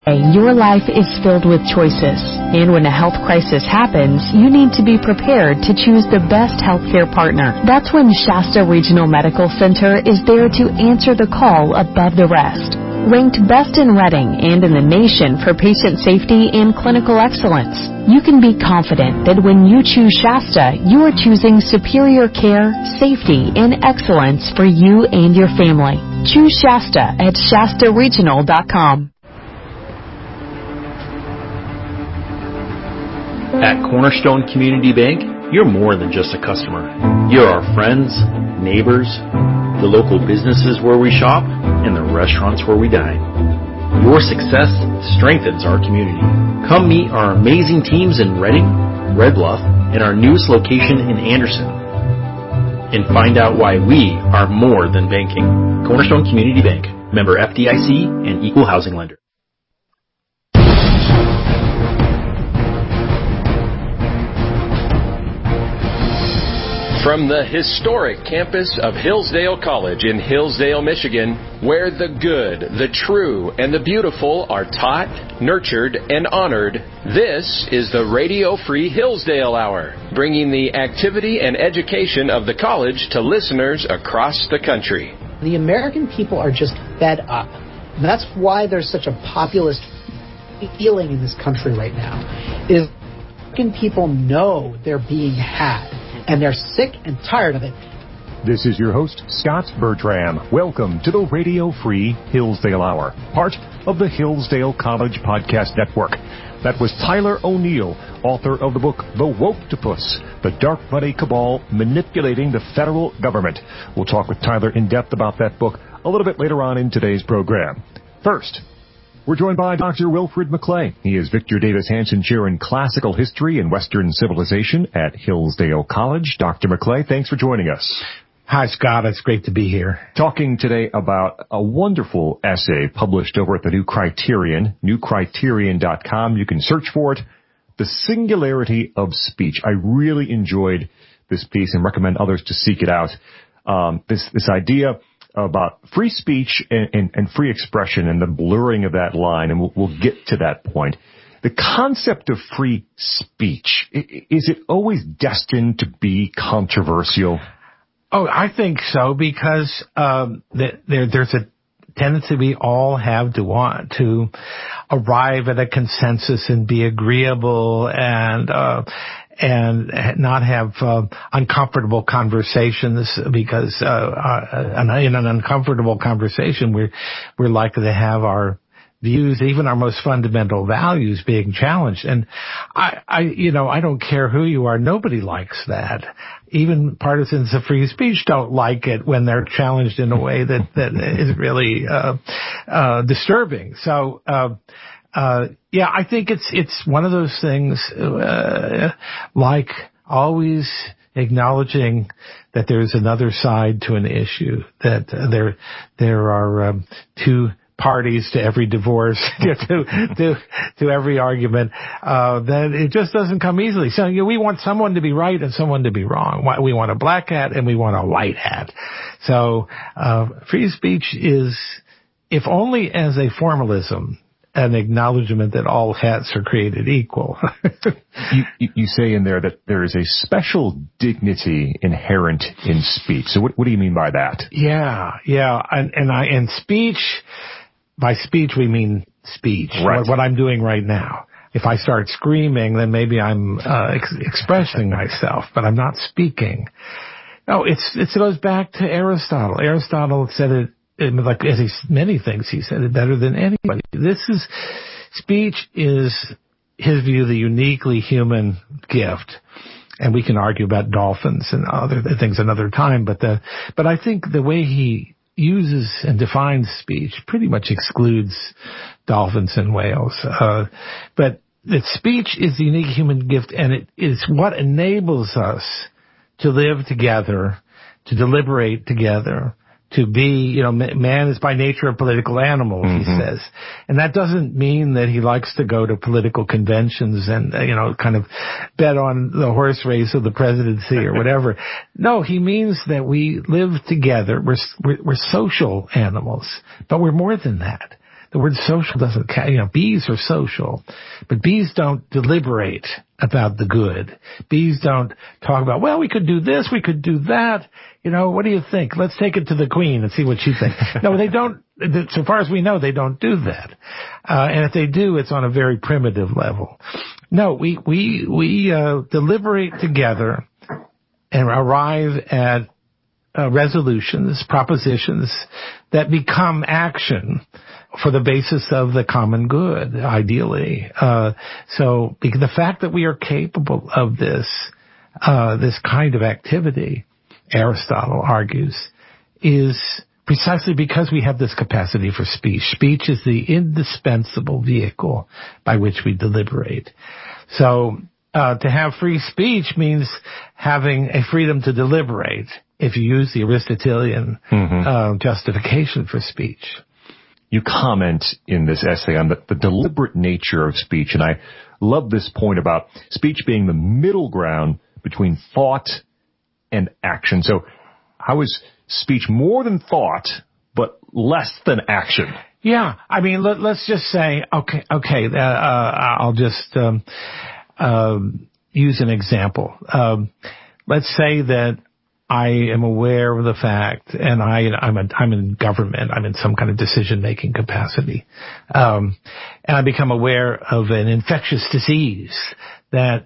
Your life is filled with choices, and when a health crisis happens, you need to be prepared to choose the best healthcare partner. That's when Shasta Regional Medical Center is there to answer the call above the rest. Ranked best in Reading and in the nation for patient safety and clinical excellence, you can be confident that when you choose Shasta, you are choosing superior care, safety, and excellence for you and your family. Choose Shasta at ShastaRegional.com. At Cornerstone Community Bank, you're more than just a customer. You're our friends, neighbors, the local businesses where we shop, and the restaurants where we dine. Your success strengthens our community. Come meet our amazing teams in Reading, Red Bluff, and our newest location in Anderson. And find out why we are more than banking. Cornerstone Community Bank, member FDIC and equal housing lender. From the historic campus of Hillsdale College in Hillsdale, Michigan, where the good, the true, and the beautiful are taught, nurtured, and honored, this is the Radio Free Hillsdale Hour, bringing the activity and education of the college to listeners across the country. The American people are just fed up. And that's why there's such a populist feeling in this country right now. Is American people know they're being had. And they're sick and tired of it. This is your host, Scott Bertram. Welcome to the Radio Free Hillsdale Hour, part of the Hillsdale College Podcast Network. That was Tyler O'Neill, author of the book The Woke-topus, The Dark Money Cabal Manipulating the Federal Government. We'll talk with Tyler in depth about that book a little bit later on in today's program. First, we're joined by Dr. Wilfred McClay. He is Victor Davis Hanson Chair in Classical History and Western Civilization at Hillsdale College. Dr. McClay, thanks for joining us. Hi, Scott. It's great to be here. Talking today about a wonderful essay published over at the New Criterion, newcriterion.com. You can search for it, The Singularity of Speech. I really enjoyed this piece and recommend others to seek it out. This idea about free speech and free expression and the blurring of that line, and we'll get to that point. The concept of free speech, is it always destined to be controversial? Oh, I think so, because there's a tendency we all have to want to arrive at a consensus and be agreeable and not have uncomfortable conversations, because in an uncomfortable conversation we're likely to have our views, even our most fundamental values, being challenged. And I don't care who you are, nobody likes that. Even partisans of free speech don't like it when they're challenged in a way that is really disturbing. So yeah, I think it's one of those things, like always acknowledging that there's another side to an issue, that there are two parties to every divorce, to every argument, that it just doesn't come easily. So we want someone to be right and someone to be wrong. We want a black hat and we want a white hat. So free speech is, if only as a formalism, an acknowledgement that all hats are created equal. You say in there that there is a special dignity inherent in speech. So what do you mean by that? Yeah. And speech, by speech we mean speech. Right. What I'm doing right now. If I start screaming, then maybe I'm expressing myself, but I'm not speaking. No, it goes back to Aristotle. Aristotle said it. Like many things, he said it better than anybody. Speech is his view, the uniquely human gift. And we can argue about dolphins and other things another time, but I think the way he uses and defines speech pretty much excludes dolphins and whales. But that speech is the unique human gift, and it is what enables us to live together, to deliberate together, to be, man is by nature a political animal, he says. And that doesn't mean that he likes to go to political conventions and, kind of bet on the horse race of the presidency or whatever. No, he means that we live together. We're social animals, but we're more than that. The word social doesn't count. Bees are social, but bees don't deliberate about the good. Bees don't talk about, well, we could do this, we could do that. What do you think? Let's take it to the queen and see what she thinks. No, they don't. So far as we know, they don't do that. And if they do, it's on a very primitive level. No, we deliberate together and arrive at resolutions, propositions that become action for the basis of the common good, ideally. So the fact that we are capable of this kind of activity, Aristotle argues, is precisely because we have this capacity for speech. Speech is the indispensable vehicle by which we deliberate. So to have free speech means having a freedom to deliberate, if you use the Aristotelian justification for speech. You comment in this essay on the deliberate nature of speech, and I love this point about speech being the middle ground between thought and action. So how is speech more than thought, but less than action? Yeah, I mean, let's just say, I'll just use an example. Let's say that I am aware of the fact, and I'm in government, I'm in some kind of decision-making capacity, and I become aware of an infectious disease that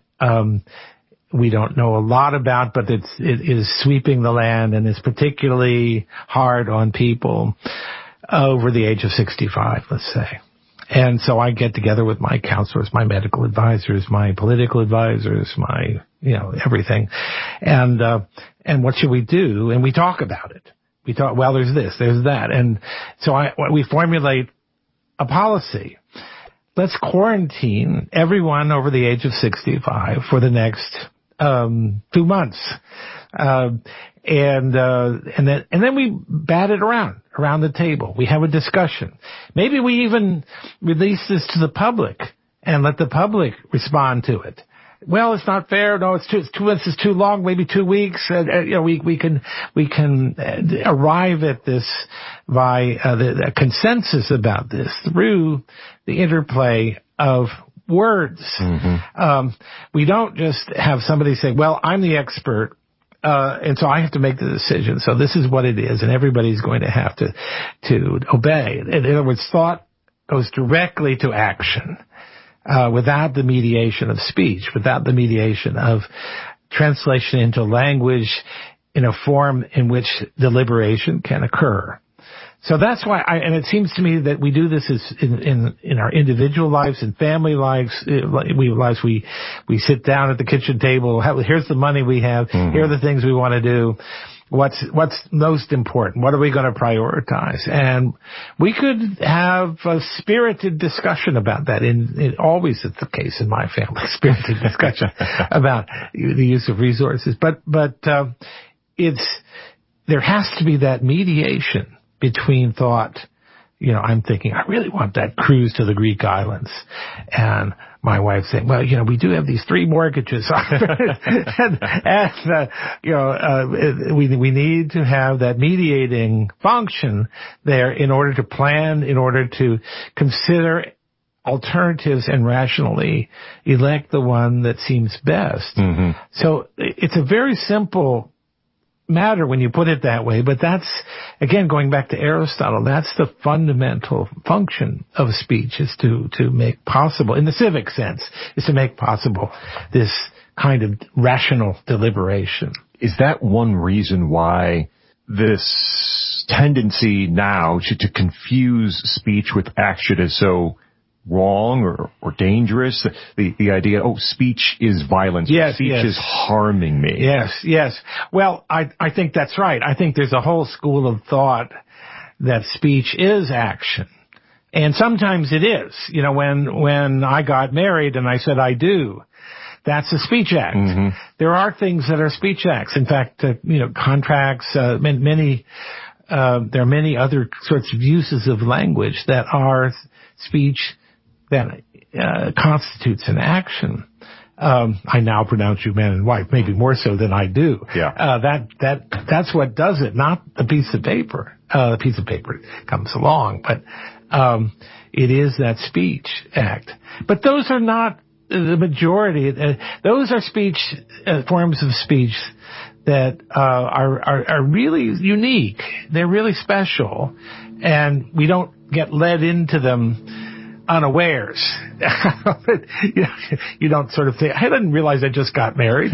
we don't know a lot about, but it is sweeping the land and is particularly hard on people over the age of 65, let's say. And so I get together with my counselors, my medical advisors, my political advisors, my, everything. And what should we do? And we talk about it. We talk, well, there's this, there's that. And so we formulate a policy. Let's quarantine everyone over the age of 65 for the next 2 months. And then we bat it around the table. We have a discussion. Maybe we even release this to the public and let the public respond to it. Well, it's not fair. No, it's 2 months is too long. Maybe 2 weeks. We can arrive at this by the consensus about this through the interplay of words. We don't just have somebody say, well, I'm the expert, and so I have to make the decision. So this is what it is, and everybody's going to have to obey. In other words, thought goes directly to action, without the mediation of speech, without the mediation of translation into language in a form in which deliberation can occur. So that's why and it seems to me that we do this in our individual lives and family lives. We sit down at the kitchen table. Here's the money we have. Here are the things we want to do. What's most important? What are we going to prioritize? And we could have a spirited discussion about that. Always it's the case in my family, spirited discussion about the use of resources. But there has to be that mediation between thought, I'm thinking, I really want that cruise to the Greek islands. And my wife saying, well, we do have these 3 mortgages. We need to have that mediating function there in order to plan, in order to consider alternatives and rationally elect the one that seems best. So it's a very simple matter when you put it that way, but that's, again, going back to Aristotle, that's the fundamental function of speech, is to make possible, in the civic sense, is to make possible this kind of rational deliberation. Is that one reason why this tendency now to confuse speech with action is so wrong or dangerous? The idea, speech is violence. Yes, speech yes. is harming me. Yes. Well, I think that's right. I think there's a whole school of thought that speech is action. And sometimes it is. When I got married and I said I do, that's a speech act. There are things that are speech acts. In fact, contracts, there are many other sorts of uses of language that are speech that constitutes an action. I now pronounce you man and wife, maybe more so than I do. Yeah. That's what does it, not a piece of paper. The piece of paper comes along, but it is that speech act. But those are not the majority. Those are forms of speech that are really unique. They're really special, and we don't get led into them unawares. You don't sort of think, I didn't realize I just got married.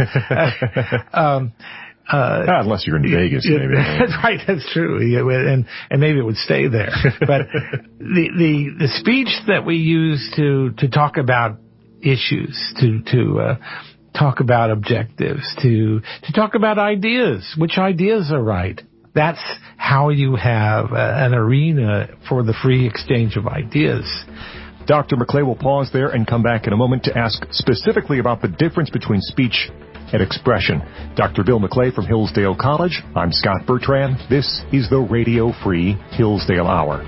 Unless you're in Vegas, maybe. That's right, that's true. And maybe it would stay there. But the speech that we use to talk about issues, to talk about objectives, to talk about ideas, which ideas are right. That's how you have an arena for the free exchange of ideas. Dr. McClay will pause there and come back in a moment to ask specifically about the difference between speech and expression. Dr. Bill McClay from Hillsdale College. I'm Scott Bertrand. This is the Radio Free Hillsdale Hour.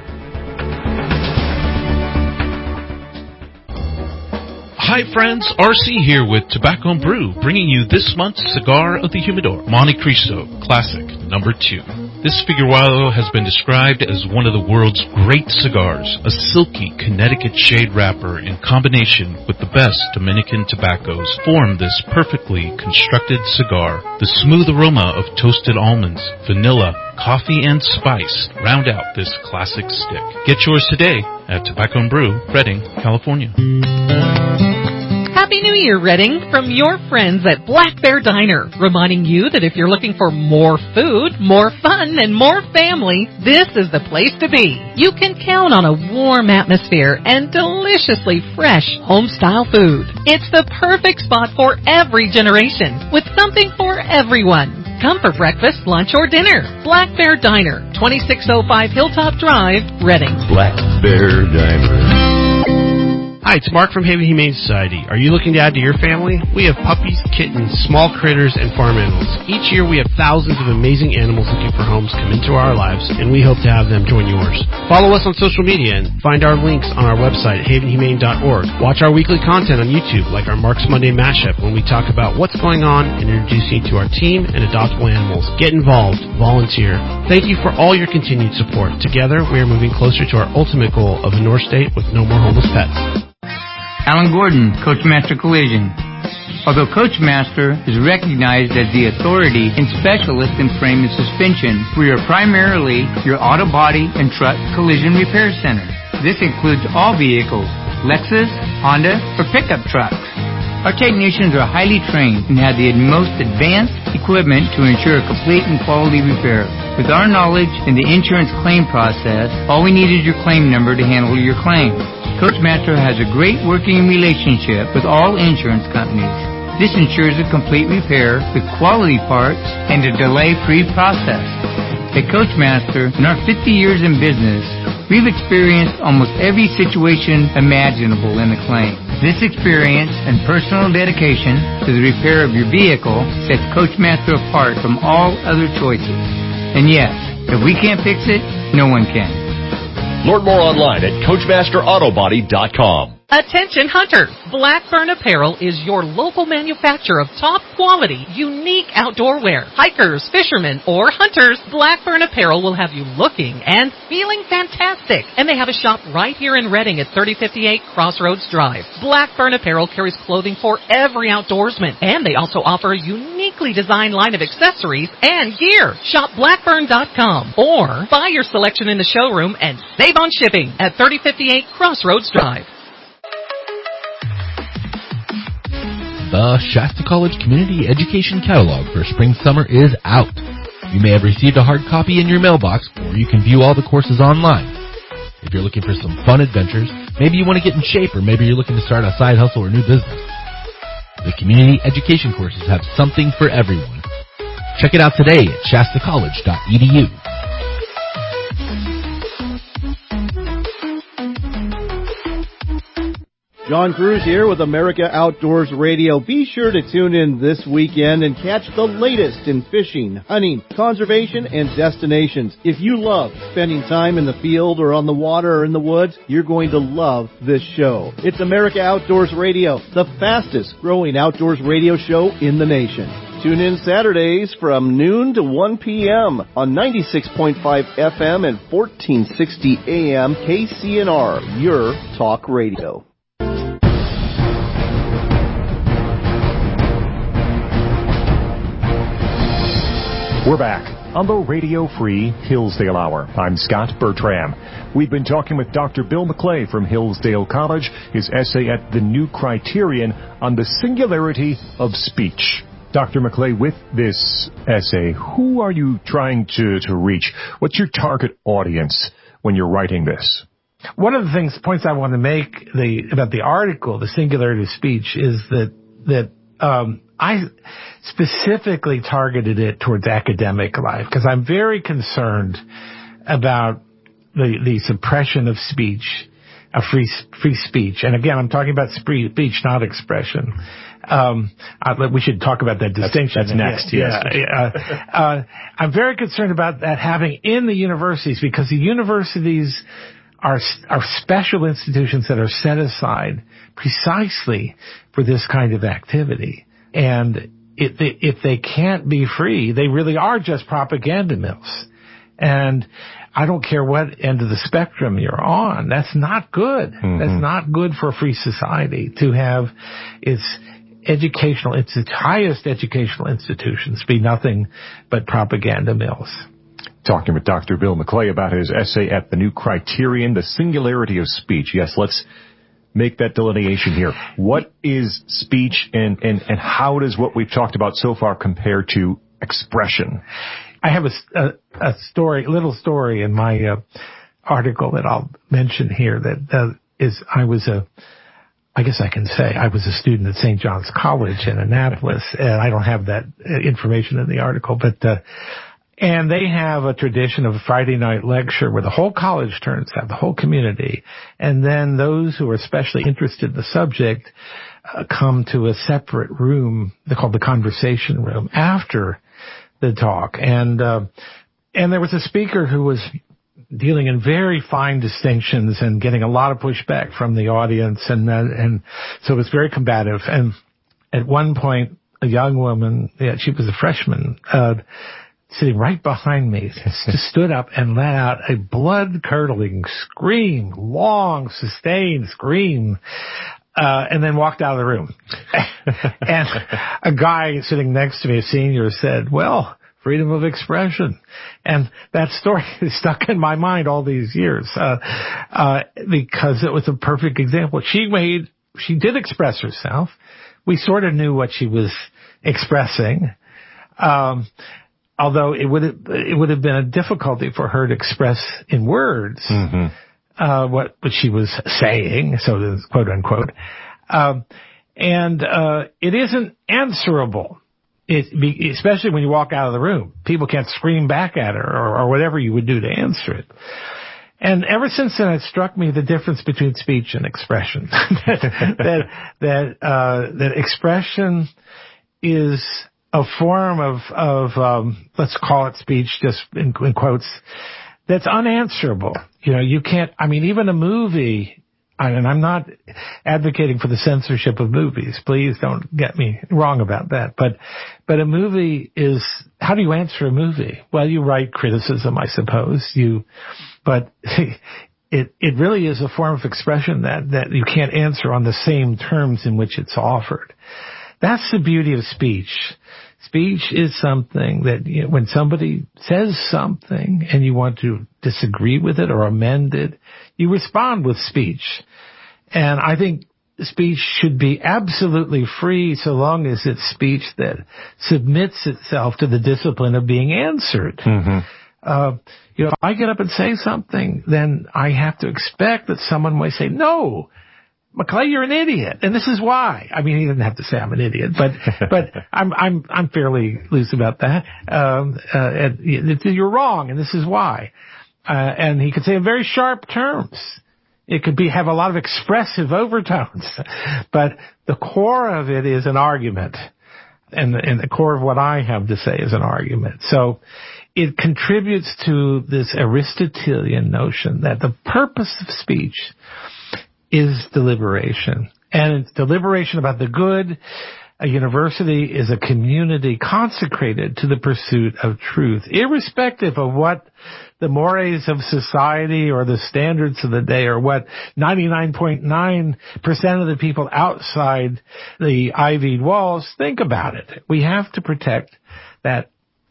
Hi friends, RC here with Tobacco and Brew, bringing you this month's Cigar of the Humidor, Monte Cristo Classic number 2. This Figueroa has been described as one of the world's great cigars, a silky Connecticut shade wrapper in combination with the best Dominican tobaccos form this perfectly constructed cigar. The smooth aroma of toasted almonds, vanilla, coffee, and spice round out this classic stick. Get yours today at Tobacco and Brew, Redding, California. Happy New Year, Redding, from your friends at Black Bear Diner, reminding you that if you're looking for more food, more fun, and more family, this is the place to be. You can count on a warm atmosphere and deliciously fresh home-style food. It's the perfect spot for every generation, with something for everyone. Come for breakfast, lunch, or dinner. Black Bear Diner, 2605 Hilltop Drive, Redding. Black Bear Diner. Hi, it's Mark from Haven Humane Society. Are you looking to add to your family? We have puppies, kittens, small critters, and farm animals. Each year we have thousands of amazing animals looking for homes come into our lives, and we hope to have them join yours. Follow us on social media and find our links on our website at havenhumane.org. Watch our weekly content on YouTube, like our Mark's Monday Mashup, when we talk about what's going on and introduce you to our team and adoptable animals. Get involved. Volunteer. Thank you for all your continued support. Together, we are moving closer to our ultimate goal of a North State with no more homeless pets. Alan Gordon, Coachmaster Collision. Although Coachmaster is recognized as the authority and specialist in frame and suspension, we are primarily your auto body and truck collision repair center. This includes all vehicles, Lexus, Honda, or pickup trucks. Our technicians are highly trained and have the most advanced equipment to ensure a complete and quality repair. With our knowledge in the insurance claim process, all we need is your claim number to handle your claim. Coachmaster has a great working relationship with all insurance companies. This ensures a complete repair with quality parts and a delay-free process. At Coachmaster, in our 50 years in business, we've experienced almost every situation imaginable in a claim. This experience and personal dedication to the repair of your vehicle sets Coachmaster apart from all other choices. And yes, if we can't fix it, no one can. Learn more online at CoachmasterAutobody.com. Attention hunters! Blackburn Apparel is your local manufacturer of top quality, unique outdoor wear. Hikers, fishermen, or hunters, Blackburn Apparel will have you looking and feeling fantastic. And they have a shop right here in Redding at 3058 Crossroads Drive. Blackburn Apparel carries clothing for every outdoorsman, and they also offer a uniquely designed line of accessories and gear. Shop Blackburn.com or buy your selection in the showroom and save on shipping at 3058 Crossroads Drive. The Shasta College Community Education Catalog for Spring-Summer is out. You may have received a hard copy in your mailbox, or you can view all the courses online. If you're looking for some fun adventures, maybe you want to get in shape, or maybe you're looking to start a side hustle or new business, the community education courses have something for everyone. Check it out today at shastacollege.edu. John Cruz here with America Outdoors Radio. Be sure to tune in this weekend and catch the latest in fishing, hunting, conservation, and destinations. If you love spending time in the field or on the water or in the woods, you're going to love this show. It's America Outdoors Radio, the fastest growing outdoors radio show in the nation. Tune in Saturdays from noon to 1 p.m. on 96.5 FM and 1460 AM KCNR, your talk radio. We're back on the Radio Free Hillsdale Hour. I'm Scott Bertram. We've been talking with Dr. Bill McClay from Hillsdale College, his essay at The New Criterion on the Singularity of Speech. Dr. McClay, with this essay, who are you trying to reach? What's your target audience when you're writing this? One of the points I want to make about the article, The Singularity of Speech, is that I specifically targeted it towards academic life because I'm very concerned about the suppression of speech, of free speech. And again, I'm talking about speech, not expression. We should talk about that distinction. That's next, yes. I'm very concerned about that happening in the universities because the universities are special institutions that are set aside precisely for this kind of activity. And if they can't be free, they really are just propaganda mills. And I don't care what end of the spectrum you're on. That's not good. Mm-hmm. That's not good for a free society to have its highest educational institutions be nothing but propaganda mills. Talking with Dr. Bill McClay about his essay at The New Criterion, The Singularity of Speech. Yes, let's make that delineation here. What is speech and how does what we've talked about so far compare to expression? I have a little story in my article that I'll mention here that I was a student at St. John's College in Annapolis, and I don't have that information in the article, but and they have a tradition of a Friday night lecture where the whole college turns out, the whole community, and then those who are especially interested in the subject come to a separate room, they call the conversation room, after the talk. And there was a speaker who was dealing in very fine distinctions and getting a lot of pushback from the audience, and so it was very combative. And at one point, a young woman, she was a freshman, sitting right behind me, just stood up and let out a blood-curdling scream, long, sustained scream, and then walked out of the room. And a guy sitting next to me, a senior, said, "Well, freedom of expression." And that story is stuck in my mind all these years, because it was a perfect example. She did express herself. We sort of knew what she was expressing. Although it would have been a difficulty for her to express in words, what she was saying, so quote unquote. And it isn't answerable. Especially when you walk out of the room. People can't scream back at her or whatever you would do to answer it. And ever since then, it struck me the difference between speech and expression. that expression is a form of let's call it speech, just in quotes, that's unanswerable. You can't, even a movie, and I'm not advocating for the censorship of movies. Please don't get me wrong about that. But a movie is, how do you answer a movie? Well, you write criticism, I suppose. But it really is a form of expression that you can't answer on the same terms in which it's offered. That's the beauty of speech. Speech is something that when somebody says something and you want to disagree with it or amend it, you respond with speech. And I think speech should be absolutely free so long as it's speech that submits itself to the discipline of being answered. Mm-hmm. If I get up and say something, then I have to expect that someone might say, "No, McClay, you're an idiot, and this is why." He didn't have to say I'm an idiot, but I'm fairly loose about that. You're wrong, and this is why. And he could say in very sharp terms. It could have a lot of expressive overtones, but the core of it is an argument, and the core of what I have to say is an argument. So it contributes to this Aristotelian notion that the purpose of speech is deliberation. And it's deliberation about the good, A university is a community consecrated to the pursuit of truth, irrespective of what the mores of society or the standards of the day or what 99.9% of the people outside the ivied walls think about it. We have to protect that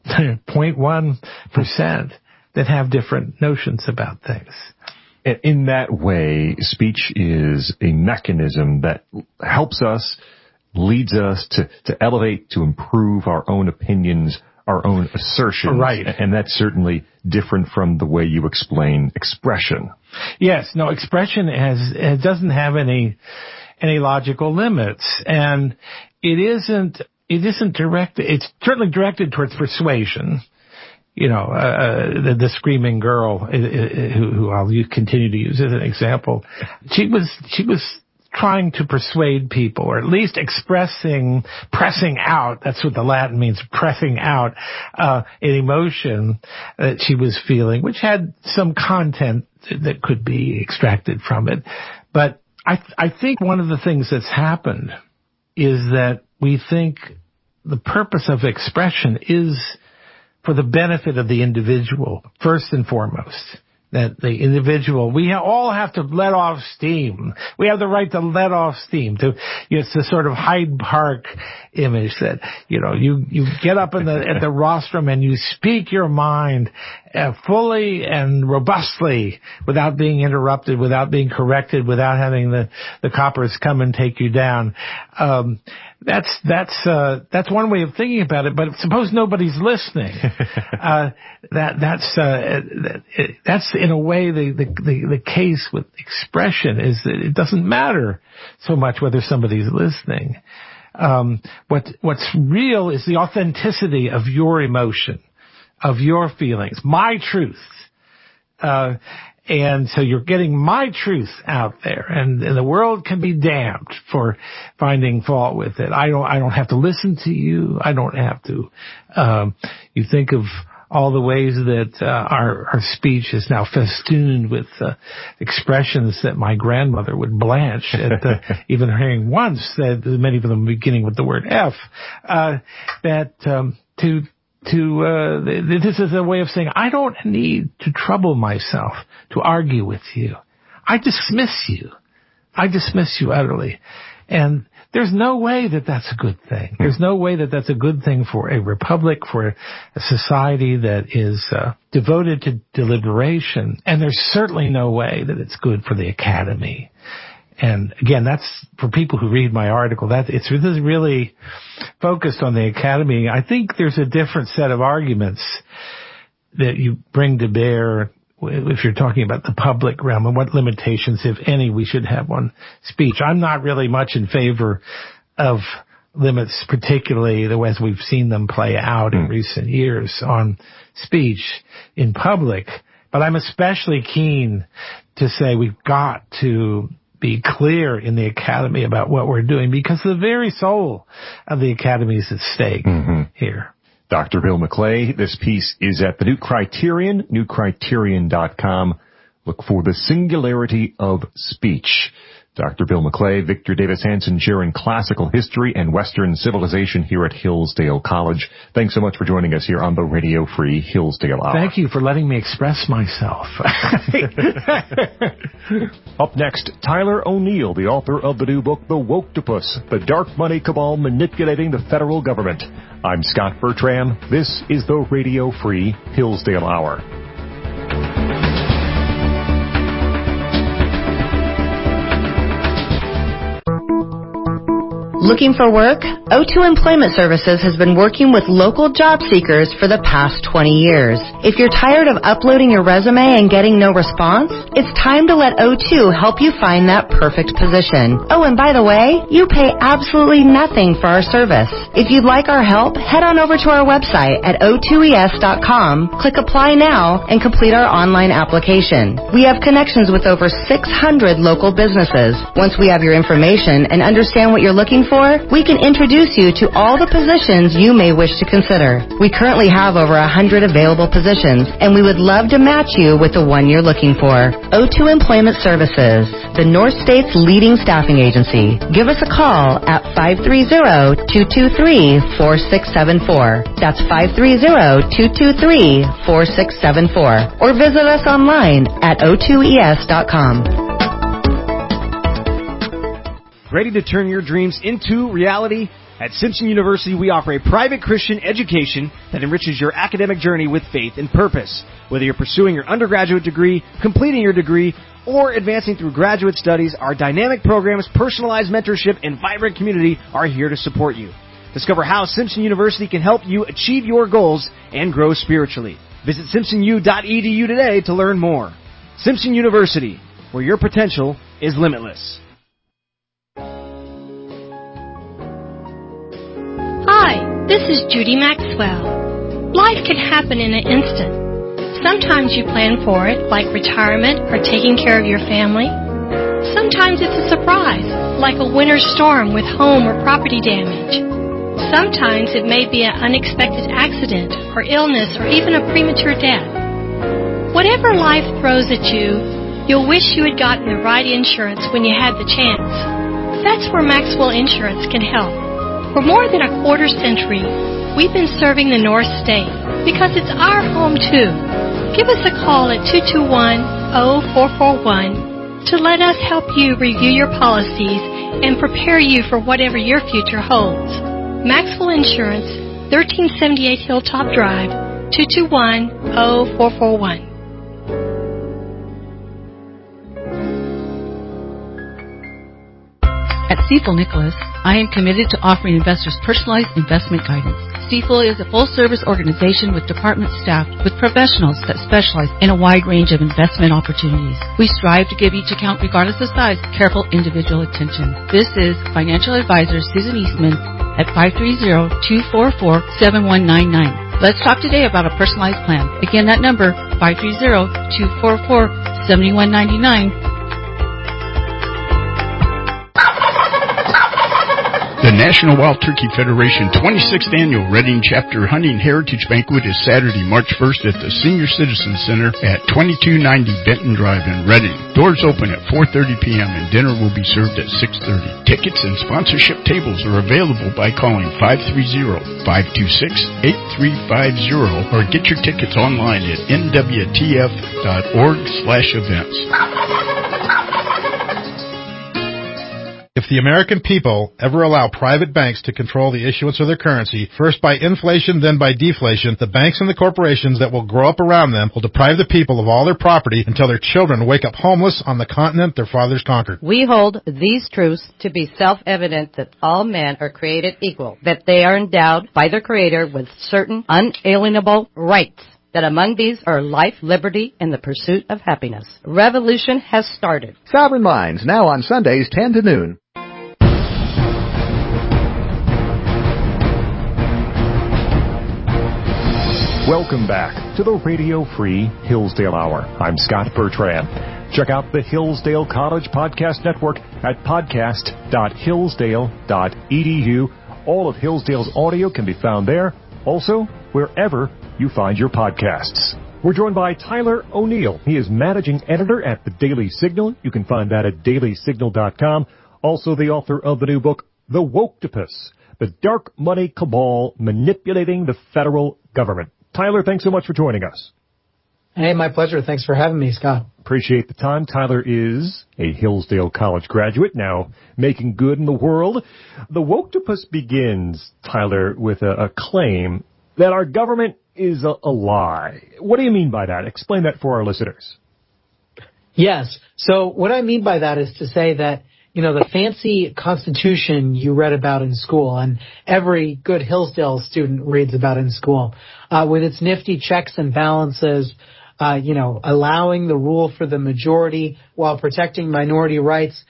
0.1% that have different notions about things. In that way, speech is a mechanism that helps us, leads us to elevate, to improve our own opinions, our own assertions. Right. And that's certainly different from the way you explain expression. Yes. No, expression doesn't have any logical limits. And it isn't directed, it's certainly directed towards persuasion. You know, the screaming girl, who I'll continue to use as an example. She was trying to persuade people, or at least pressing out, that's what the Latin means, pressing out, an emotion that she was feeling, which had some content that could be extracted from it. But I think one of the things that's happened is that we think the purpose of expression is for the benefit of the individual, first and foremost. That the individual, we all have to let off steam. We have the right to let off steam. It's the sort of Hyde Park image that, you know, you get up at the rostrum and you speak your mind fully and robustly without being interrupted, without being corrected, without having the coppers come and take you down. That's one way of thinking about it, but suppose nobody's listening. That's in a way the case with expression is that it doesn't matter so much whether somebody's listening. What's real is the authenticity of your emotion, of your feelings, my truth. And so you're getting my truth out there, and the world can be damned for finding fault with it. I don't have to listen to you. I don't have to. You think of all the ways that our speech is now festooned with expressions that my grandmother would blanch at even hearing once, that many of them beginning with the word F. This is a way of saying, I don't need to trouble myself to argue with you. I dismiss you. I dismiss you utterly. And there's no way that that's a good thing. There's no way that that's a good thing for a republic, for a society that is devoted to deliberation. And there's certainly no way that it's good for the academy. And again, that's for people who read my article, this is really focused on the academy. I think there's a different set of arguments that you bring to bear if you're talking about the public realm and what limitations, if any, we should have on speech. I'm not really much in favor of limits, particularly the ways we've seen them play out in recent years on speech in public. But I'm especially keen to say we've got to be clear in the academy about what we're doing, because the very soul of the academy is at stake here. Dr. Bill McClay, this piece is at the New Criterion, newcriterion.com. Look for The Singularity of Speech. Dr. Bill McClay, Victor Davis Hanson Chair in Classical History and Western Civilization here at Hillsdale College. Thanks so much for joining us here on the Radio Free Hillsdale Hour. Thank you for letting me express myself. Up next, Tyler O'Neill, the author of the new book, The Woke-topus, The Dark Money Cabal Manipulating the Federal Government. I'm Scott Bertram. This is the Radio Free Hillsdale Hour. Looking for work? O2 Employment Services has been working with local job seekers for the past 20 years. If you're tired of uploading your resume and getting no response, it's time to let O2 help you find that perfect position. Oh, and by the way, you pay absolutely nothing for our service. If you'd like our help, head on over to our website at o2es.com, click Apply Now, and complete our online application. We have connections with over 600 local businesses. Once we have your information and understand what you're looking for, we can introduce you to all the positions you may wish to consider. We currently have over 100 available positions, and we would love to match you with the one you're looking for. O2 Employment Services, the North State's leading staffing agency. Give us a call at 530-223-4674. That's 530-223-4674. Or visit us online at o2es.com. Ready to turn your dreams into reality? At Simpson University, we offer a private Christian education that enriches your academic journey with faith and purpose. Whether you're pursuing your undergraduate degree, completing your degree, or advancing through graduate studies, our dynamic programs, personalized mentorship, and vibrant community are here to support you. Discover how Simpson University can help you achieve your goals and grow spiritually. Visit simpsonu.edu today to learn more. Simpson University, where your potential is limitless. Hi, this is Judy Maxwell. Life can happen in an instant. Sometimes you plan for it, like retirement or taking care of your family. Sometimes it's a surprise, like a winter storm with home or property damage. Sometimes it may be an unexpected accident or illness or even a premature death. Whatever life throws at you, you'll wish you had gotten the right insurance when you had the chance. That's where Maxwell Insurance can help. For more than a quarter century, we've been serving the North State because it's our home too. Give us a call at 221-0441 to let us help you review your policies and prepare you for whatever your future holds. Maxwell Insurance, 1378 Hilltop Drive, 221-0441. At Stifel Nicholas, I am committed to offering investors personalized investment guidance. Stifel is a full-service organization with department staff with professionals that specialize in a wide range of investment opportunities. We strive to give each account, regardless of size, careful individual attention. This is financial advisor Susan Eastman at 530-244-7199. Let's talk today about a personalized plan. Again, that number, 530-244-7199. The National Wild Turkey Federation 26th Annual Reading Chapter Hunting Heritage Banquet is Saturday, March 1st at the Senior Citizen Center at 2290 Benton Drive in Reading. Doors open at 4:30 p.m. and dinner will be served at 6:30. Tickets and sponsorship tables are available by calling 530-526-8350 or get your tickets online at nwtf.org/events. If the American people ever allow private banks to control the issuance of their currency, first by inflation, then by deflation, the banks and the corporations that will grow up around them will deprive the people of all their property until their children wake up homeless on the continent their fathers conquered. We hold these truths to be self-evident that all men are created equal, that they are endowed by their Creator with certain unalienable rights, that among these are life, liberty, and the pursuit of happiness. Revolution has started. Sovereign Minds, now on Sundays 10 to noon. Welcome back to the Radio Free Hillsdale Hour. I'm Scott Bertrand. Check out the Hillsdale College Podcast Network at podcast.hillsdale.edu. All of Hillsdale's audio can be found there. Also, wherever you find your podcasts. We're joined by Tyler O'Neill. He is managing editor at the Daily Signal. You can find that at dailysignal.com. Also the author of the new book, The Woktopus, The Dark Money Cabal Manipulating the Federal Government. Tyler, thanks so much for joining us. Hey, my pleasure. Thanks for having me, Scott. Appreciate the time. Tyler is a Hillsdale College graduate, now making good in the world. The Woktopus begins, Tyler, with a claim that our government is a lie. What do you mean by that? Explain that for our listeners. Yes. So what I mean by that is to say that, the fancy Constitution you read about in school, and every good Hillsdale student reads about in school, with its nifty checks and balances, allowing the rule for the majority while protecting minority rights,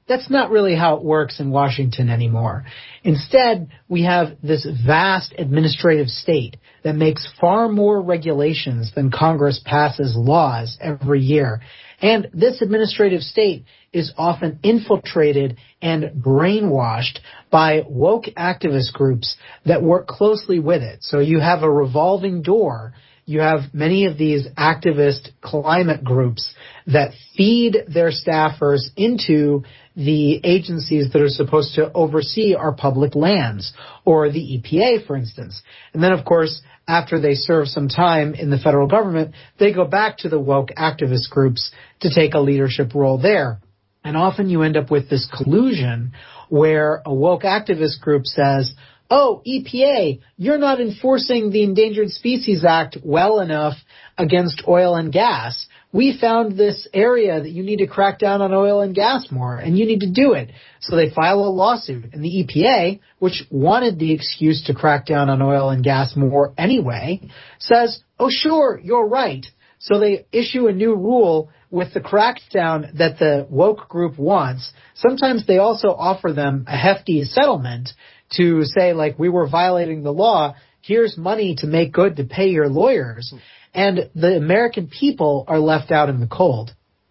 that's not really how it works in Washington anymore. Instead, we have this vast administrative state that makes far more regulations than Congress passes laws every year. And this administrative state is often infiltrated and brainwashed by woke activist groups that work closely with it. So you have a revolving door. You have many of these activist climate groups that feed their staffers into the agencies that are supposed to oversee our public lands, or the EPA, for instance. And then, of course, after they serve some time in the federal government, they go back to the woke activist groups to take a leadership role there. And often you end up with this collusion where a woke activist group says, oh, EPA, you're not enforcing the Endangered Species Act well enough against oil and gas. We found this area that you need to crack down on oil and gas more, and you need to do it. So they file a lawsuit. And the EPA, which wanted the excuse to crack down on oil and gas more anyway, says, oh, sure, you're right. So they issue a new rule with the crackdown that the woke group wants. Sometimes they also offer them a hefty settlement to say, like, we were violating the law. Here's money to make good to pay your lawyers. And the American people are left out in the cold.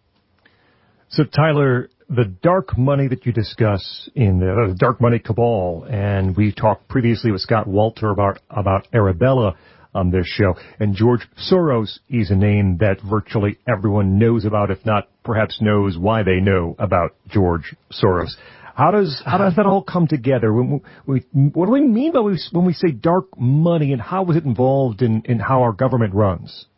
So, Tyler, the dark money that you discuss in the dark money cabal, and we talked previously with Scott Walter about Arabella on this show, and George Soros is a name that virtually everyone knows about, if not perhaps knows why they know about George Soros. How does that all come together? What do we mean by when we say dark money, and how is it involved in how our government runs?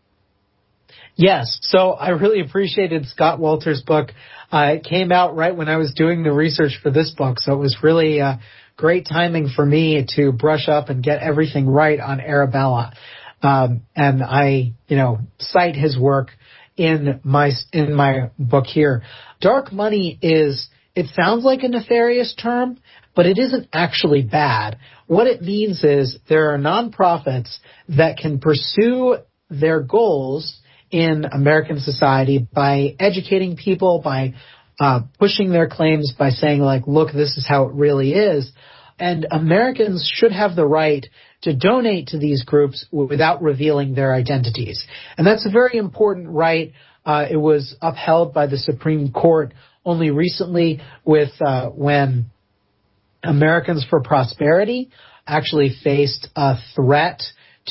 Yes, so I really appreciated Scott Walter's book. It came out right when I was doing the research for this book, so it was really great timing for me to brush up and get everything right on Arabella. And I, cite his work in my book here. Dark money it sounds like a nefarious term, but it isn't actually bad. What it means is there are nonprofits that can pursue their goals in American society by educating people, by pushing their claims, by saying, like, look, this is how it really is. And Americans should have the right to donate to these groups without revealing their identities. And that's a very important right. It was upheld by the Supreme Court only recently with when Americans for Prosperity actually faced a threat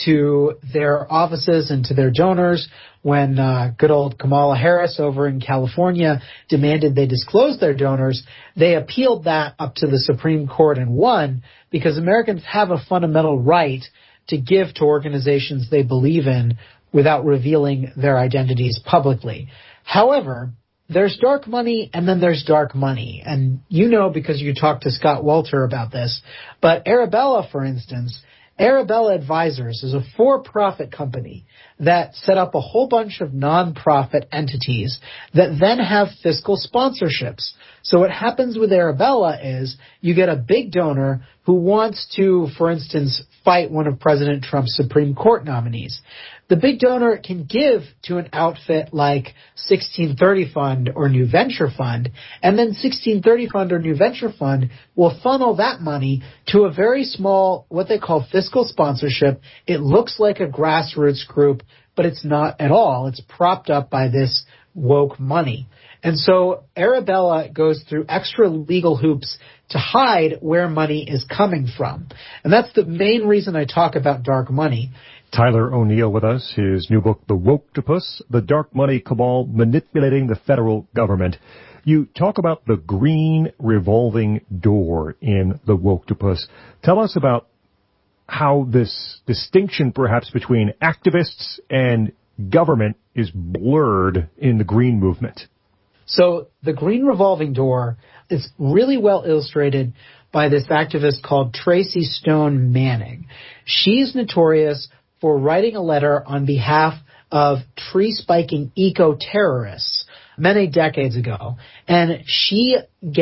to their offices and to their donors when good old Kamala Harris over in California demanded they disclose their donors. They appealed that up to the Supreme Court and won, because Americans have a fundamental right to give to organizations they believe in without revealing their identities publicly. However, there's dark money, and then there's dark money. And because you talked to Scott Walter about this, but Arabella, for instance, Arabella Advisors is a for-profit company that set up a whole bunch of non-profit entities that then have fiscal sponsorships. So what happens with Arabella is you get a big donor who wants to, for instance, fight one of President Trump's Supreme Court nominees. The big donor can give to an outfit like 1630 Fund or New Venture Fund, and then 1630 Fund or New Venture Fund will funnel that money to a very small, what they call fiscal sponsorship. It looks like a grassroots group, but it's not at all. It's propped up by this woke money. And so Arabella goes through extra legal hoops to hide where money is coming from. And that's the main reason I talk about dark money. Tyler O'Neill with us, his new book, The Woktopus, The Dark Money Cabal Manipulating the Federal Government. You talk about the green revolving door in The Woktopus. Tell us about how this distinction perhaps between activists and government is blurred in the green movement. So the green revolving door is really well illustrated by this activist called Tracy Stone Manning. She's notorious for writing a letter on behalf of tree-spiking eco-terrorists many decades ago. And she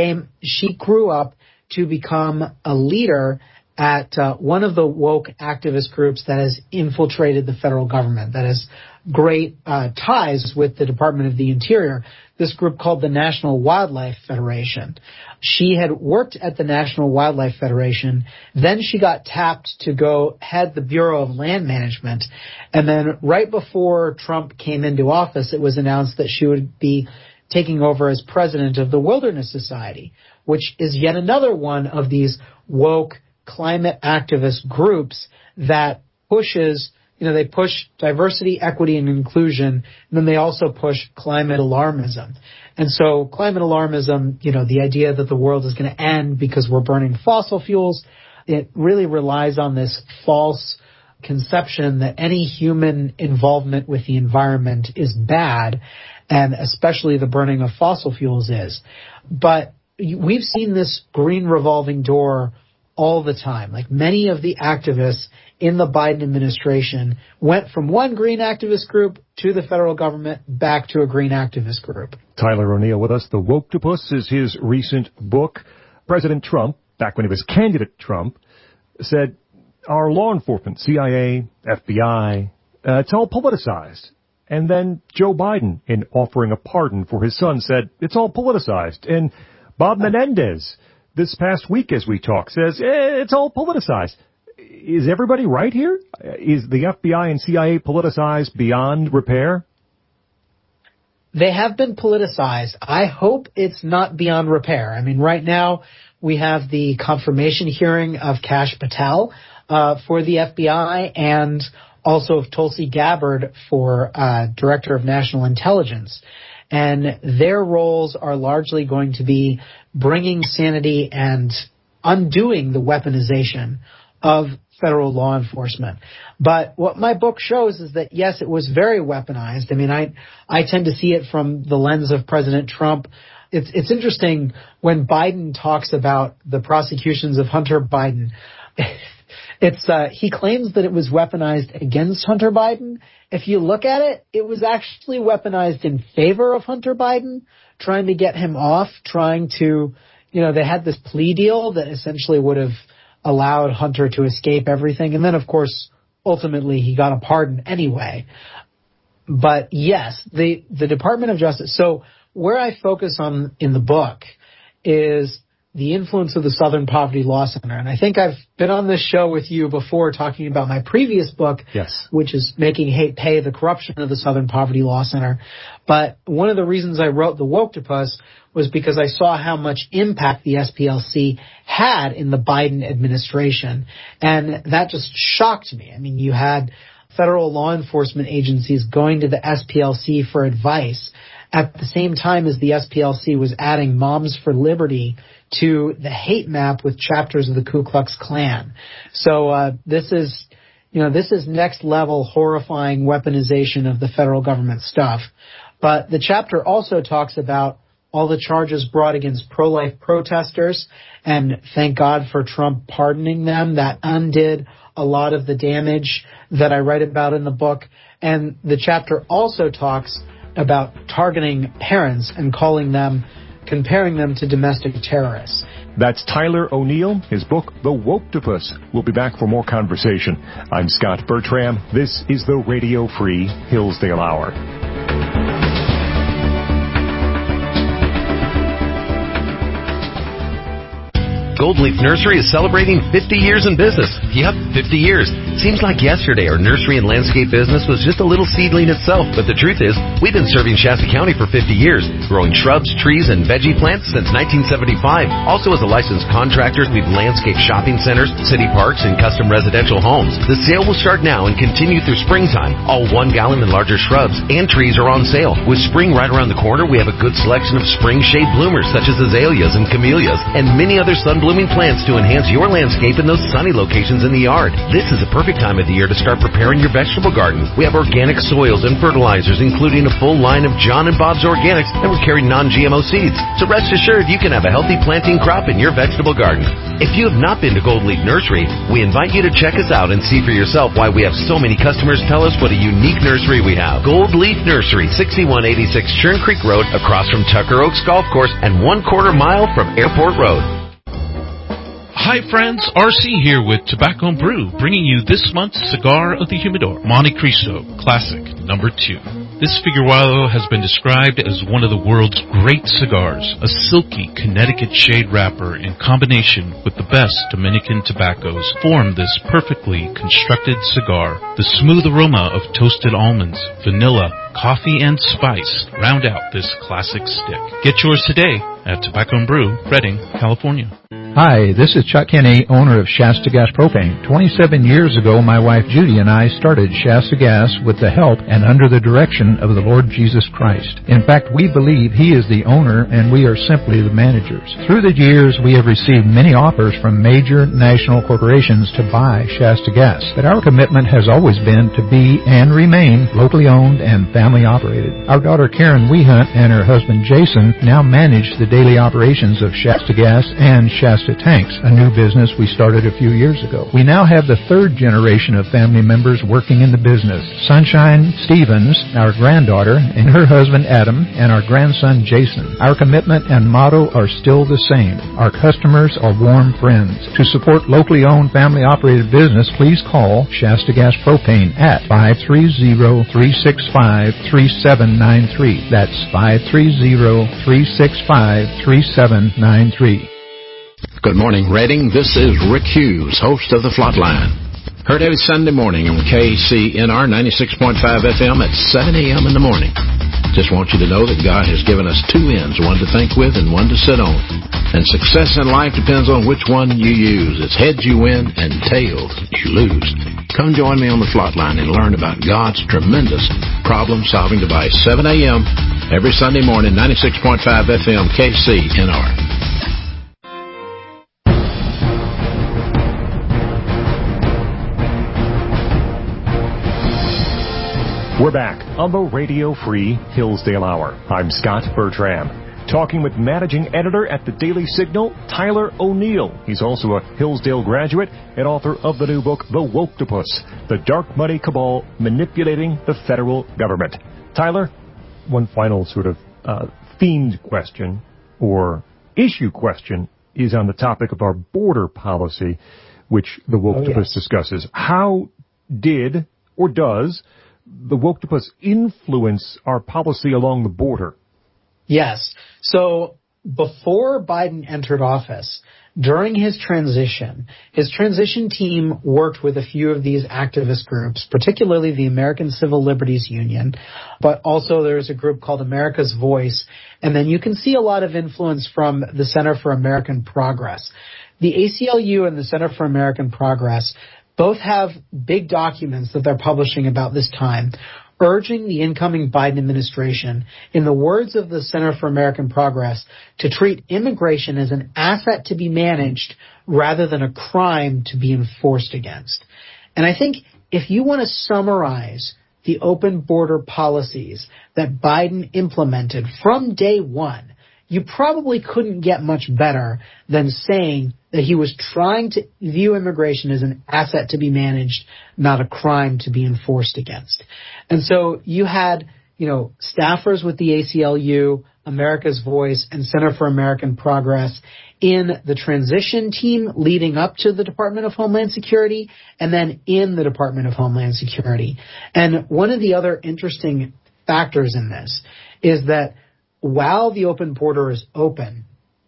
grew up to become a leader at one of the woke activist groups that has infiltrated the federal government, that has great ties with the Department of the Interior, this group called the National Wildlife Federation. She had worked at the National Wildlife Federation. Then she got tapped to go head the Bureau of Land Management. And then right before Trump came into office, it was announced that she would be taking over as president of the Wilderness Society, which is yet another one of these woke climate activist groups that pushes, they push diversity, equity, and inclusion, and then they also push climate alarmism. And so climate alarmism, the idea that the world is going to end because we're burning fossil fuels, it really relies on this false conception that any human involvement with the environment is bad, and especially the burning of fossil fuels is. But we've seen this green revolving door all the time. Like many of the activists in the Biden administration went from one green activist group to the federal government back to a green activist group. Tyler O'Neill with us. The Woke-topus is his recent book. President Trump, back when he was candidate Trump, said our law enforcement, CIA, FBI, it's all politicized. And then Joe Biden, in offering a pardon for his son, said it's all politicized. And Bob Menendez, this past week as we talk, says it's all politicized. Is everybody right here? Is the FBI and CIA politicized beyond repair? They have been politicized. I hope it's not beyond repair. I mean, right now we have the confirmation hearing of Kash Patel for the FBI and also of Tulsi Gabbard for Director of National Intelligence. And their roles are largely going to be bringing sanity and undoing the weaponization of federal law enforcement. But what my book shows is that, yes, it was very weaponized. I mean, I tend to see it from the lens of President Trump. It's interesting when Biden talks about the prosecutions of Hunter Biden. He claims that it was weaponized against Hunter Biden. If you look at it, it was actually weaponized in favor of Hunter Biden, trying to get him off, trying to, they had this plea deal that essentially would have allowed Hunter to escape everything. And then, of course, ultimately he got a pardon anyway. But yes, the Department of Justice. So where I focus on in the book is the influence of the Southern Poverty Law Center. And I think I've been on this show with you before talking about my previous book, yes, which is Making Hate Pay, the Corruption of the Southern Poverty Law Center. But one of the reasons I wrote the Woke-topus was because I saw how much impact the SPLC had in the Biden administration. And that just shocked me. I mean, you had federal law enforcement agencies going to the SPLC for advice at the same time as the SPLC was adding Moms for Liberty to the hate map with chapters of the Ku Klux Klan. So this is next level horrifying weaponization of the federal government stuff. But the chapter also talks about all the charges brought against pro-life protesters, and thank God for Trump pardoning them. That undid a lot of the damage that I write about in the book. And the chapter also talks about targeting parents and comparing them to domestic terrorists. That's Tyler O'Neill, his book, The Woke-topus. We'll be back for more conversation. I'm Scott Bertram. This is the Radio Free Hillsdale Hour. Gold Leaf Nursery is celebrating 50 years in business. Yep, 50 years. Seems like yesterday our nursery and landscape business was just a little seedling itself, but the truth is, we've been serving Shasta County for 50 years, growing shrubs, trees, and veggie plants since 1975. Also as a licensed contractor, we've landscaped shopping centers, city parks, and custom residential homes. The sale will start now and continue through springtime. All 1 gallon and larger shrubs and trees are on sale. With spring right around the corner, we have a good selection of spring shade bloomers such as azaleas and camellias, and many other sun-blooming plants to enhance your landscape in those sunny locations in the yard. This is a perfect time of the year to start preparing your vegetable garden. We have organic soils and fertilizers, including a full line of John and Bob's Organics, and we carry non-GMO seeds. So rest assured you can have a healthy planting crop in your vegetable garden. If you have not been to Gold Leaf Nursery, we invite you to check us out and see for yourself why we have so many customers tell us what a unique nursery we have. Gold Leaf Nursery, 6186 Churn Creek Road, across from Tucker Oaks Golf Course and 1/4 mile from Airport Road. Hi friends, RC here with Tobacco and Brew, bringing you this month's Cigar of the Humidor, Monte Cristo Classic number 2. This Figueroa has been described as one of the world's great cigars. A silky Connecticut shade wrapper in combination with the best Dominican tobaccos form this perfectly constructed cigar. The smooth aroma of toasted almonds, vanilla, coffee, and spice round out this classic stick. Get yours today at Tobacco and Brew, Redding, California. Hi, this is Chuck Kinney, owner of Shasta Gas Propane. 27 years ago, my wife Judy and I started Shasta Gas with the help and under the direction of the Lord Jesus Christ. In fact, we believe He is the owner and we are simply the managers. Through the years, we have received many offers from major national corporations to buy Shasta Gas, but our commitment has always been to be and remain locally owned and family operated. Our daughter Karen Wehunt and her husband Jason now manage the daily operations of Shasta Gas and Shasta Tanks, a new business we started a few years ago. We now have the third generation of family members working in the business. Sunshine Stevens, our granddaughter, and her husband Adam, and our grandson Jason. Our commitment and motto are still the same. Our customers are warm friends. To support locally owned family operated business, please call Shasta Gas Propane at 530-365-3793. That's 530-365-3793. Good morning, Redding. This is Rick Hughes, host of The Flatline. Heard every Sunday morning on KCNR 96.5 FM at 7 a.m. in the morning. Just want you to know that God has given us two ends, one to think with and one to sit on. And success in life depends on which one you use. It's heads you win and tails you lose. Come join me on The Flatline and learn about God's tremendous problem-solving device. 7 a.m. every Sunday morning, 96.5 FM, KCNR. We're back on the Radio Free Hillsdale Hour. I'm Scott Bertram, talking with managing editor at the Daily Signal, Tyler O'Neill. He's also a Hillsdale graduate and author of the new book, The Woktopus, The Dark Money Cabal Manipulating the Federal Government. Tyler, one final sort of themed question or issue question is on the topic of our border policy, which the Woktopus discusses. How did or does the Woktopus influence our policy along the border? Yes. So before Biden entered office, during his transition team worked with a few of these activist groups, particularly the American Civil Liberties Union, but also there's a group called America's Voice, and then you can see a lot of influence from the Center for American Progress. The ACLU and the Center for American Progress both have big documents that they're publishing about this time, urging the incoming Biden administration, in the words of the Center for American Progress, to treat immigration as an asset to be managed rather than a crime to be enforced against. And I think if you want to summarize the open border policies that Biden implemented from day one, you probably couldn't get much better than saying that he was trying to view immigration as an asset to be managed, not a crime to be enforced against. And so you had, staffers with the ACLU, America's Voice, and Center for American Progress in the transition team leading up to the Department of Homeland Security, and then in the Department of Homeland Security. And one of the other interesting factors in this is that while the open border is open,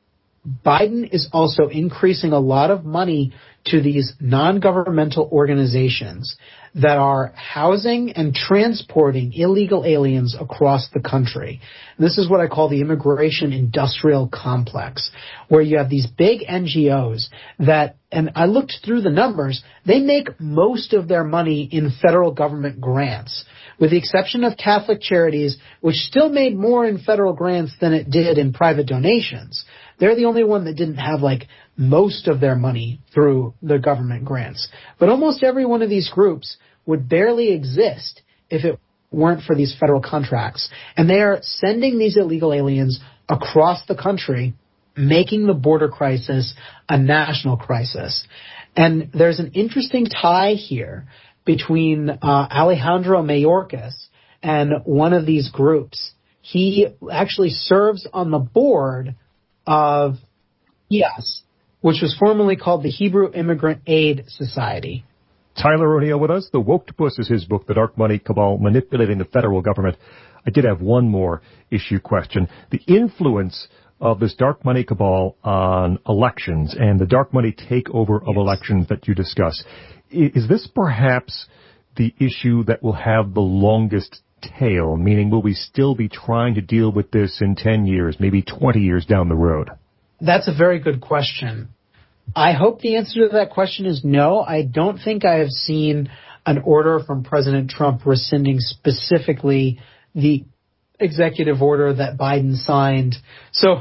Biden is also increasing a lot of money to these non-governmental organizations that are housing and transporting illegal aliens across the country. And this is what I call the immigration industrial complex, where you have these big NGOs that, and I looked through the numbers, they make most of their money in federal government grants, with the exception of Catholic Charities, which still made more in federal grants than it did in private donations. They're the only one that didn't have most of their money through the government grants. But almost every one of these groups would barely exist if it weren't for these federal contracts. And they are sending these illegal aliens across the country, making the border crisis a national crisis. And there's an interesting tie here between Alejandro Mayorkas and one of these groups. He actually serves on the board of, yes, which was formerly called the Hebrew Immigrant Aid Society. Tyler O'Neill with us. The Woktopus is his book, The Dark Money Cabal Manipulating the Federal Government. I did have one more issue question. The influence of this dark money cabal on elections and the dark money takeover of elections that you discuss. Is this perhaps the issue that will have the longest tail? Meaning, will we still be trying to deal with this in 10 years, maybe 20 years down the road? That's a very good question. I hope the answer to that question is no. I don't think I have seen an order from President Trump rescinding specifically the executive order that Biden signed. So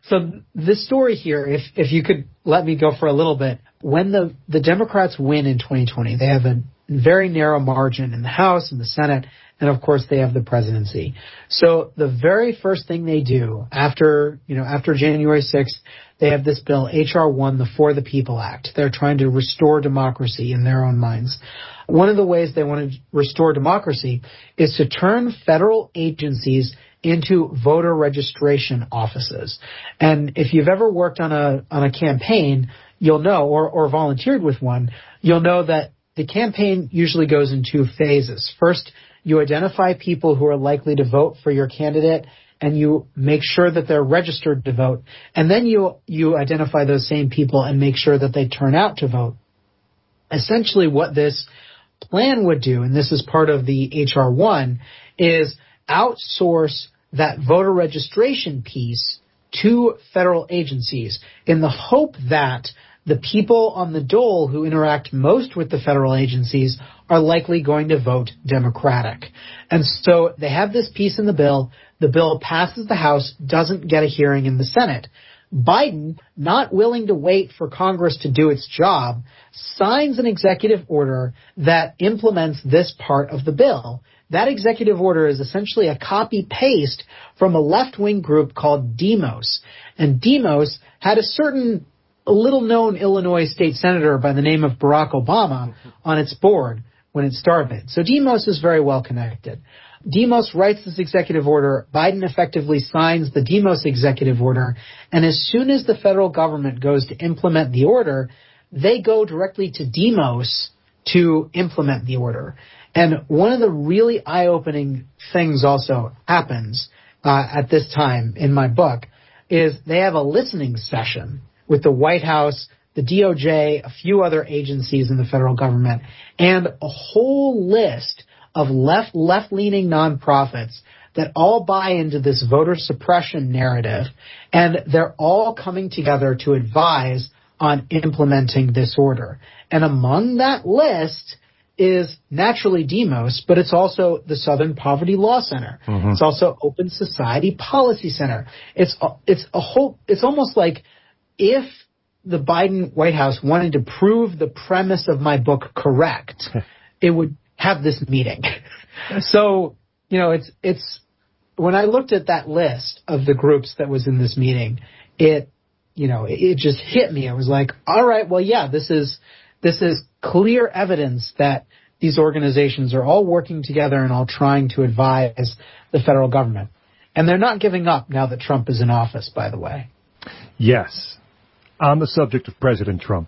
the story here, if you could let me go for a little bit, when the Democrats win in 2020, they have a very narrow margin in the House and the Senate, and of course they have the presidency. So the very first thing they do after January 6th, they have this bill, H.R. 1, the For the People Act. They're trying to restore democracy in their own minds. One of the ways they want to restore democracy is to turn federal agencies into voter registration offices. And if you've ever worked on a campaign, you'll know, or volunteered with one, you'll know that the campaign usually goes in two phases. First, you identify people who are likely to vote for your candidate, and you make sure that they're registered to vote. And then you identify those same people and make sure that they turn out to vote. Essentially what this plan would do, and this is part of the H.R. 1, is outsource that voter registration piece to federal agencies in the hope that the people on the dole who interact most with the federal agencies are likely going to vote Democratic. And so they have this piece in the bill. The bill passes the House, doesn't get a hearing in the Senate. Biden, not willing to wait for Congress to do its job, signs an executive order that implements this part of the bill. That executive order is essentially a copy-paste from a left-wing group called Demos. And Demos had a certain little-known Illinois state senator by the name of Barack Obama on its board when it started. So Demos is very well connected. Demos writes this executive order. Biden effectively signs the Demos executive order. And as soon as the federal government goes to implement the order, they go directly to Demos to implement the order. And one of the really eye-opening things also happens at this time in my book is they have a listening session with the White House, the DOJ, a few other agencies in the federal government, and a whole list of left-leaning nonprofits that all buy into this voter suppression narrative, and they're all coming together to advise on implementing this order. And among that list is naturally Demos, but it's also the Southern Poverty Law Center. Mm-hmm. It's also Open Society Policy Center. It's almost like if the Biden White House wanted to prove the premise of my book correct, it would have this meeting. So, it's when I looked at that list of the groups that was in this meeting, it just hit me. I was like, all right, well, yeah, this is clear evidence that these organizations are all working together and all trying to advise the federal government. And they're not giving up now that Trump is in office, by the way. Yes. On the subject of President Trump,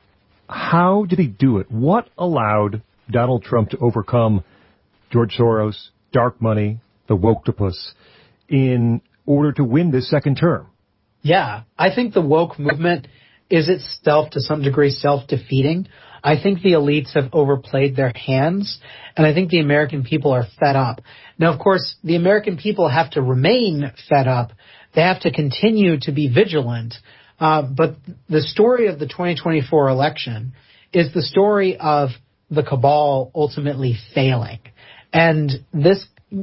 how did he do it? What allowed Donald Trump to overcome George Soros, dark money, the Woktopus, in order to win this second term? Yeah, I think the woke movement is itself to some degree self-defeating. I think the elites have overplayed their hands, and I think the American people are fed up. Now, of course, the American people have to remain fed up. They have to continue to be vigilant. But the story of the 2024 election is the story of the cabal ultimately failing. And this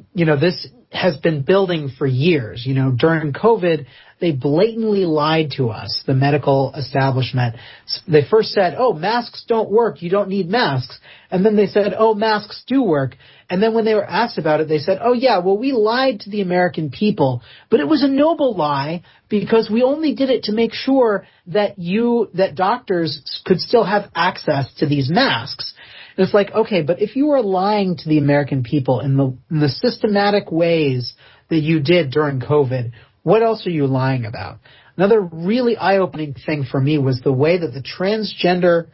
has been building for years. During COVID, they blatantly lied to us, the medical establishment. They first said, masks don't work. You don't need masks. And then they said, masks do work. And then when they were asked about it, they said, we lied to the American people. But it was a noble lie because we only did it to make sure that doctors could still have access to these masks. And it's like, okay, but if you were lying to the American people in the systematic ways that you did during COVID, what else are you lying about? Another really eye-opening thing for me was the way that the transgender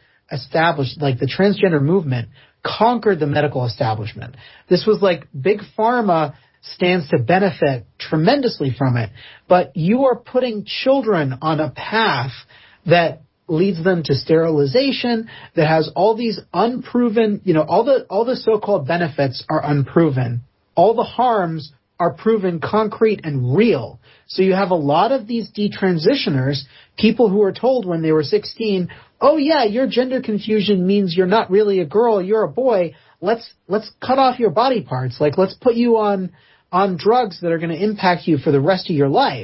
movement conquered the medical establishment. This was like Big Pharma stands to benefit tremendously from it, but you are putting children on a path that leads them to sterilization, that has all these unproven, all the so-called benefits are unproven. All the harms are proven concrete and real. So you have a lot of these detransitioners, people who were told when they were 16, oh yeah, your gender confusion means you're not really a girl, you're a boy. Let's cut off your body parts. Like, let's put you on drugs that are going to impact you for the rest of your life.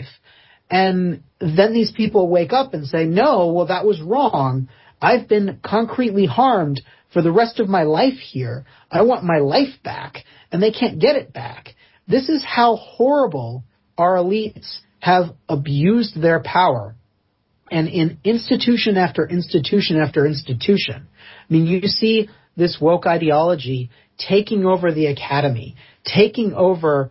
And then these people wake up and say, no, well, that was wrong. I've been concretely harmed for the rest of my life here. I want my life back. And they can't get it back. This is how horrible our elites have abused their power. And in institution after institution after institution. I mean, you see this woke ideology taking over the academy, taking over,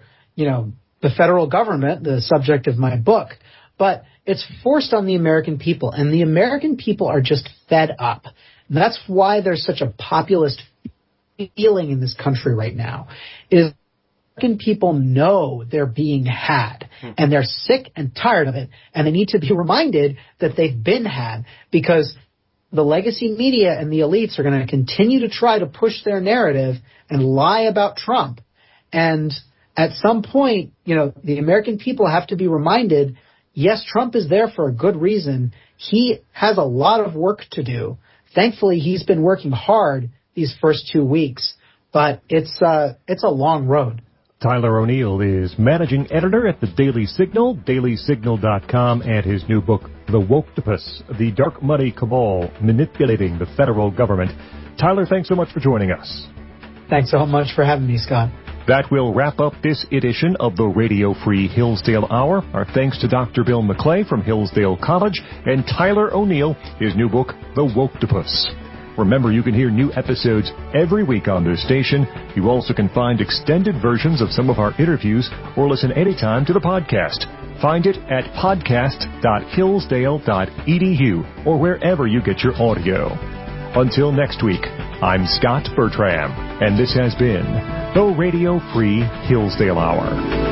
the federal government, the subject of my book. But it's forced on the American people, and the American people are just fed up. And that's why there's such a populist feeling in this country right now, is American people know they're being had, and they're sick and tired of it, and they need to be reminded that they've been had, because the legacy media and the elites are going to continue to try to push their narrative and lie about Trump. And at some point, the American people have to be reminded, yes, Trump is there for a good reason. He has a lot of work to do. Thankfully, he's been working hard these first 2 weeks, but it's a long road. Tyler O'Neill is managing editor at the Daily Signal, dailysignal.com, and his new book, The Woktopus, The Dark Money Cabal Manipulating the Federal Government. Tyler, thanks so much for joining us. Thanks so much for having me, Scott. That will wrap up this edition of the Radio Free Hillsdale Hour. Our thanks to Dr. Bill McClay from Hillsdale College and Tyler O'Neill, his new book, The Woktopus. Remember, you can hear new episodes every week on this station. You also can find extended versions of some of our interviews or listen anytime to the podcast. Find it at podcast.hillsdale.edu or wherever you get your audio. Until next week, I'm Scott Bertram, and this has been the Radio Free Hillsdale Hour.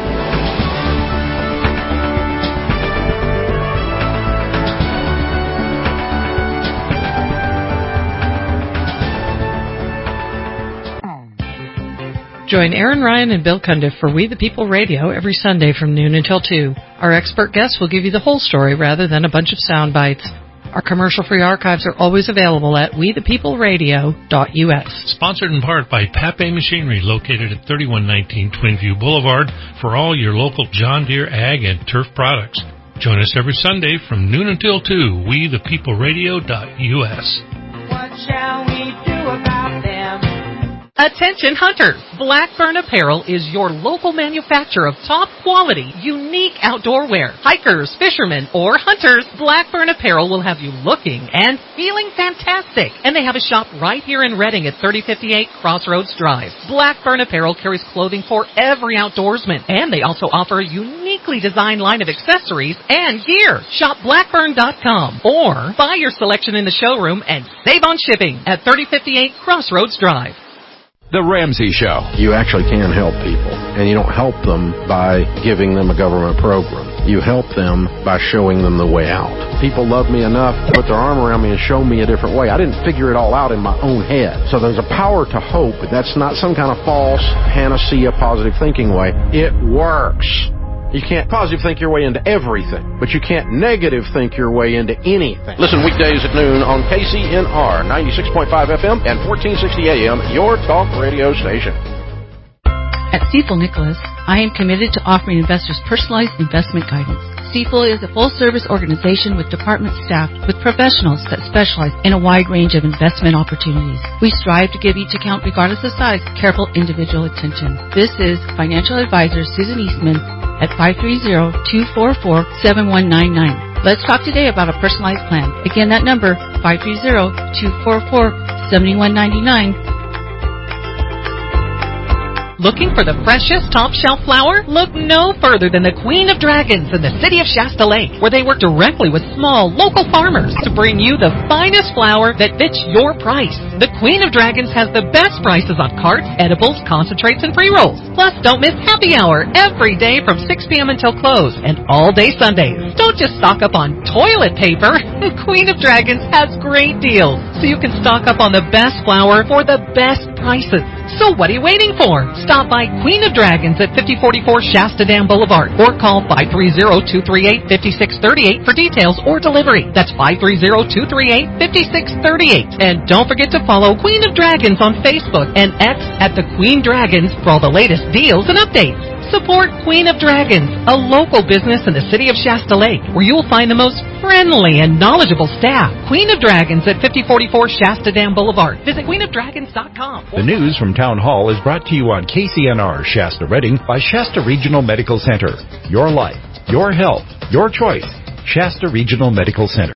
Join Aaron Ryan and Bill Cundiff for We the People Radio every Sunday from noon until 2. Our expert guests will give you the whole story rather than a bunch of sound bites. Our commercial-free archives are always available at wethepeopleradio.us. Sponsored in part by Pape Machinery, located at 3119 Twinview Boulevard, for all your local John Deere ag and turf products. Join us every Sunday from noon until 2, wethepeopleradio.us. What shall we do about them? Attention hunters! Blackburn Apparel is your local manufacturer of top quality, unique outdoor wear. Hikers, fishermen, or hunters, Blackburn Apparel will have you looking and feeling fantastic. And they have a shop right here in Reading at 3058 Crossroads Drive. Blackburn Apparel carries clothing for every outdoorsman, and they also offer a uniquely designed line of accessories and gear. Shop Blackburn.com or buy your selection in the showroom and save on shipping at 3058 Crossroads Drive. The Ramsey Show. You actually can help people, and you don't help them by giving them a government program. You help them by showing them the way out. People love me enough to put their arm around me and show me a different way. I didn't figure it all out in my own head. So there's a power to hope. That's not some kind of false panacea positive thinking way. It works. You can't positive think your way into everything, but you can't negative think your way into anything. Listen weekdays at noon on KCNR 96.5 FM and 1460 AM, your talk radio station. At Stifel Nicholas, I am committed to offering investors personalized investment guidance. Stifel is a full-service organization with department staff with professionals that specialize in a wide range of investment opportunities. We strive to give each account, regardless of size, careful individual attention. This is financial advisor Susan Eastman at 530-244-7199. Let's talk today about a personalized plan. Again, that number, 530-244-7199. Looking for the freshest top-shelf flour? Look no further than the Queen of Dragons in the city of Shasta Lake, where they work directly with small, local farmers to bring you the finest flour that fits your price. The Queen of Dragons has the best prices on carts, edibles, concentrates, and pre-rolls. Plus, don't miss happy hour every day from 6 p.m. until close, and all day Sundays. Don't just stock up on toilet paper. Queen of Dragons has great deals, so you can stock up on the best flour for the best prices. So what are you waiting for? Stop by Queen of Dragons at 5044 Shasta Dam Boulevard or call 530-238-5638 for details or delivery. That's 530-238-5638. And don't forget to follow Queen of Dragons on Facebook and X at the Queen Dragons for all the latest deals and updates. Support Queen of Dragons, a local business in the city of Shasta Lake, where you will find the most friendly and knowledgeable staff. Queen of Dragons at 5044 Shasta Dam Boulevard. Visit queenofdragons.com. The news from Town Hall is brought to you on KCNR Shasta Redding by Shasta Regional Medical Center. Your life, your health, your choice. Shasta Regional Medical Center.